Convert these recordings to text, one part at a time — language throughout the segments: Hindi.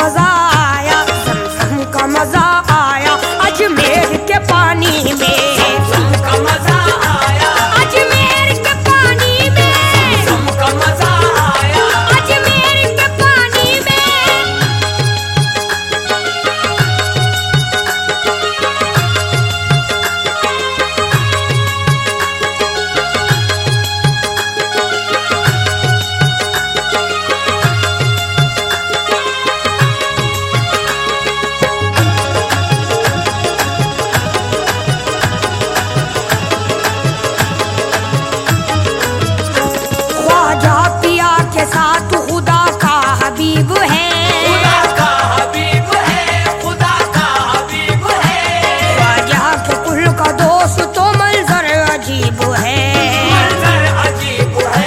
मजा आया, ज़मज़म का मजा आया अजमेर के पानी में। ज़मज़म का मजा आया अजमेर के पानी में। ज़मज़म का मजा आया अजमेर के पानी में। ख्वाजा पिया के साथ खुदा का हबीब है। खुदा का हबीब है, खुदा का हबीब है। ख्वाजा के कुल का दोस्त तो मंजर अजीब है। मंजर अजीब है,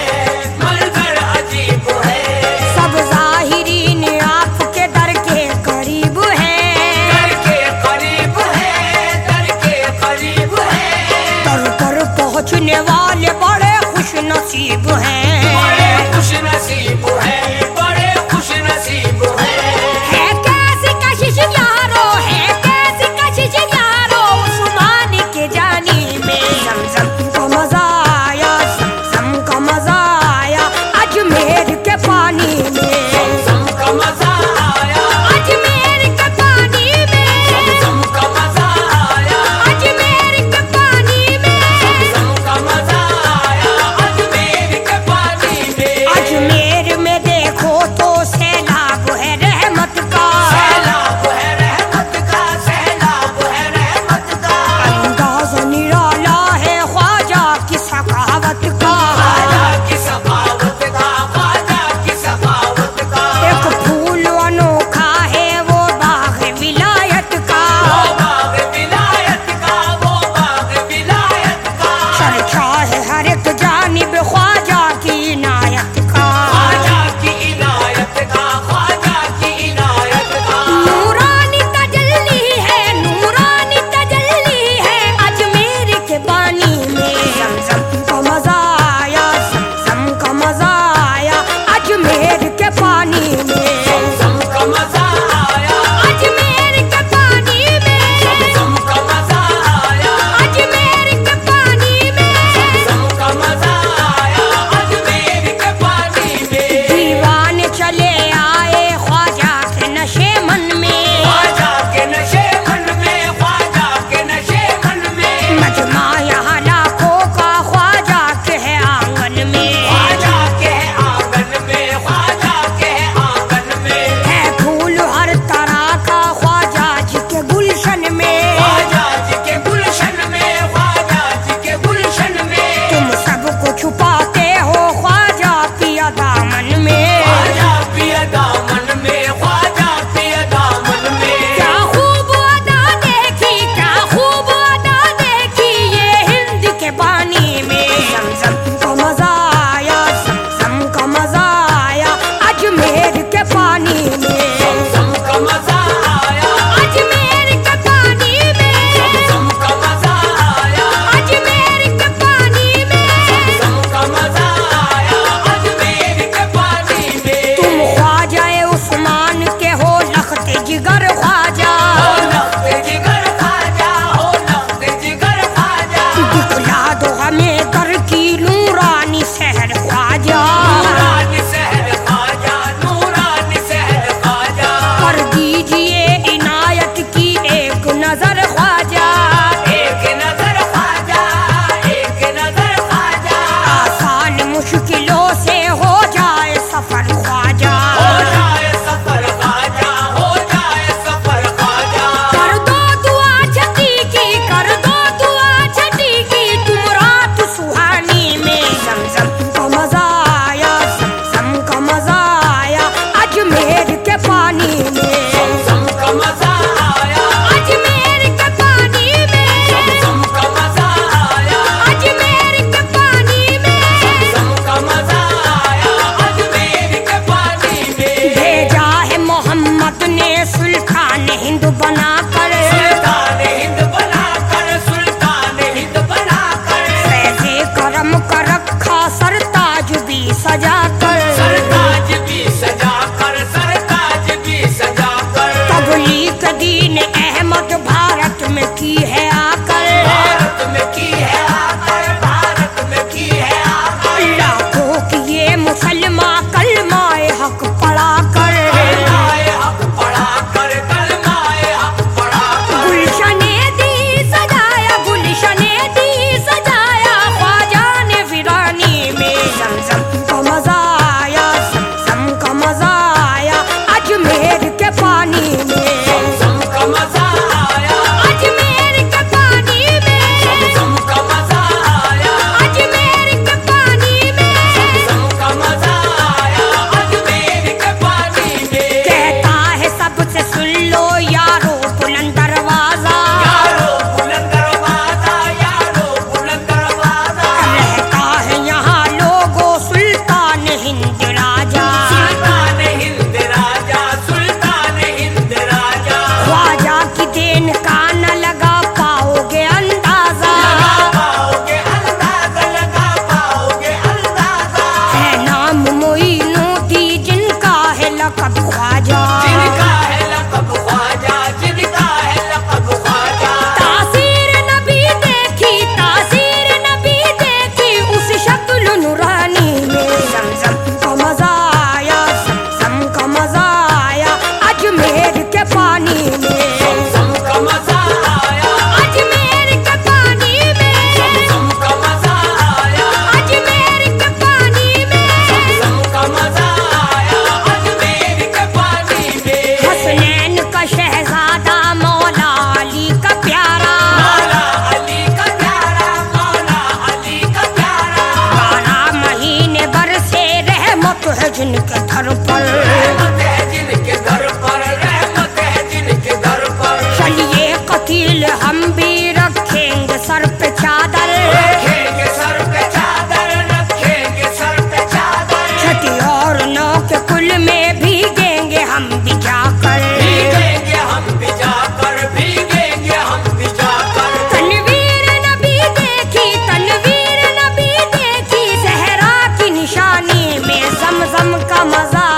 मंजर अजीब है। सब ज़ाहिरीन आपके दर के करीब है। दर के करीब है, दर के करीब है। दर पर पहुँचने वाले बड़े खुश नसीब हैं। बड़े खुश नसीब है, बड़े खुश नसीब है। है कैसी कशिश यारो, है कैसी कशिश यारो उस्मान के जानी में। ज़मज़म का मजा आया, ज़मज़म का मजा आया अजमेर के पानी में। ज़मज़म का मजा आया अजमेर के पानी में। ज़मज़म का मजा आया अजमेर के पानी में। ज़मज़म का मजा आया अजमेर के पानी में। अजमेर में देखो तो सैलाब है रहमत का। सैलाब है रहमत का, सैलाब है रहमत का। अंदाज़ निराला है ख्वाजा की सखावत का। ख्वाजा की सखावत का, ख्वाजा की सखावत का। एक फूल अनोखा है वो बाग विलायत का। वो बाग विलायत का, वो बाग विलायत का। चर्चा है हर एक जानिब ख्वाजा की इनायत का। ख्वाजा की इनायत का, ख्वाजा की इनायत का। नूरानी तजल्ली है, नूरानी तजल्ली है अजमेर के पानी में। ज़मज़म का मजा आया, ज़मज़म का मजा आया अजमेर के पानी में। ज़मज़म का मजा आया अजमेर के पानी में। ज़मज़म का मजा आया अजमेर के पानी में। ज़मज़म का मजा आया अजमेर के पानी में। दीवान चले आए ख्वाजा के नशे मन में। ख्वाजा के नशे मन में, ख्वाजा के नशे मन में। मजमा यहाँ लाखों का ख्वाजा के है आंगन में। ख्वाजा के आंगन में, ख्वाजा के आंगन में। है फूल हर तरह का ख्वाजा जी के गुलशन में। ख्वाजा जी के गुलशन में, ख्वाजा जी के गुलशन में। तुम सबको छुपाते हो ख्वाजा पिया दामन में। ख्वाजा पिया दामन में, ख्वाजा पिया दामन में। क्या खूब अदा देखी, क्या खूब अदा देखी ये हिंद के पानी में। ज़मज़म का मजा आया, ज़मज़म का मजा आया अजमेर के पानी में। ज़मज़म का मजा आया अजमेर के पानी में। ज़मज़म का मजा आया अजमेर के पानी में। ज़मज़म का मजा आया अजमेर के पानी में। तुम ख्वाजा उस्मान के हो लखते जिगर ख्वाजा। हो लख्त जिगर ख्वाजा, हो लख्त जिगर ख्वाजा। दिखला दो हमें दर की नूरानी शहर ख्वाजा। नूरानी शहर ख्वाजा, नूरानी शहर ख्वाजा। कर दीजिए इनायत की एक नजर ख्वाजा। एक नजर ख्वाजा, एक नजर ख्वाजा। आसान मुश्किलों से हो जाए सफर ख्वाजा। हो जाए सफर ख्वाजा, हो जाए सफर ख्वाजा। कर दो दुआ छठी की, कर दो दुआ छठी की तुम रात सुहानी में। ज़मज़म का मजा आया, ज़मज़म का मजा आया अजमेर के पानी में। ज़मज़म का मजा आया अजमेर के पानी में। ज़मज़म का मजा आया अजमेर के पानी में। ज़मज़म का मजा आया अजमेर के पानी में। भेजा है मोहम्मद ने सुल्तान हिंद बनाकर। सुल्तान हिंद बनाकर, सुल्तान हिंद बनाकर। फैज़े करम का रखा सरताज भी सजा कर। सरताज भी सजा कर, सरताज भी सजा पानी में, ज़मज़म का मजा आया, अजमेर के पानी में, ज़मज़म का मजा आया, अजमेर के पानी में, ज़मज़म का मजा आया, अजमेर के पानी में। कहता है सबसे सुन लो यारो बुलंद दरवाजा, यारो बुलंद दरवाजा, यारो बुलंद दरवाजा, रहता है यहाँ लोगों सुल्तान हिंद राजा, सुल्तान हिंद राजा, सुल्तान हिंद राजा। ख्वाजा की देन का न लगा पाओगे अंदाजा, लगा पाओगे अंदाजा, लगा पाओगे अंदाजा। है नाम मोइनुद्दीन जिनका है लक़ब ख्वाजा, जिनका है लक़ब ख्वाजा, जिनका है लक़ब ख्वाजा। तासीर नबी देखी, तासीर नबी देखी उस शक्ल नूरानी में, ज़मज़म का मजा आया, ज़मज़म का मजा आया, अजमेर के पानी में, ज़मज़म का मजा आया, अजमेर के पानी में, ज़मज़म का मजा आया, अजमेर के पानी में, ज़मज़म का मजा आया, अजमेर के पानी में। हसनैन का शहजादा मौला अली का प्यारा, मौला अली का प्यारा, मौला अली का प्यारा। 12 महीने बरसे रहमत है जिनके दर पर, रहमत है जिनके घर पर, रहमत है जिनके घर पर। चलिए कतील हम भी रखेंगे सर पे चादर, रखेंगे सर पे चादर, रखेंगे सर पे चादर। छठी और 9 के कुल में भीगेंगे हम भी जाकर, भीगेंगे हम भी जाकर, भीगेंगे हम भी जाकर। तनवीर नबी देखी, तनवीर नबी देखी, सहरा की निशानी में ज़मज़म का मजा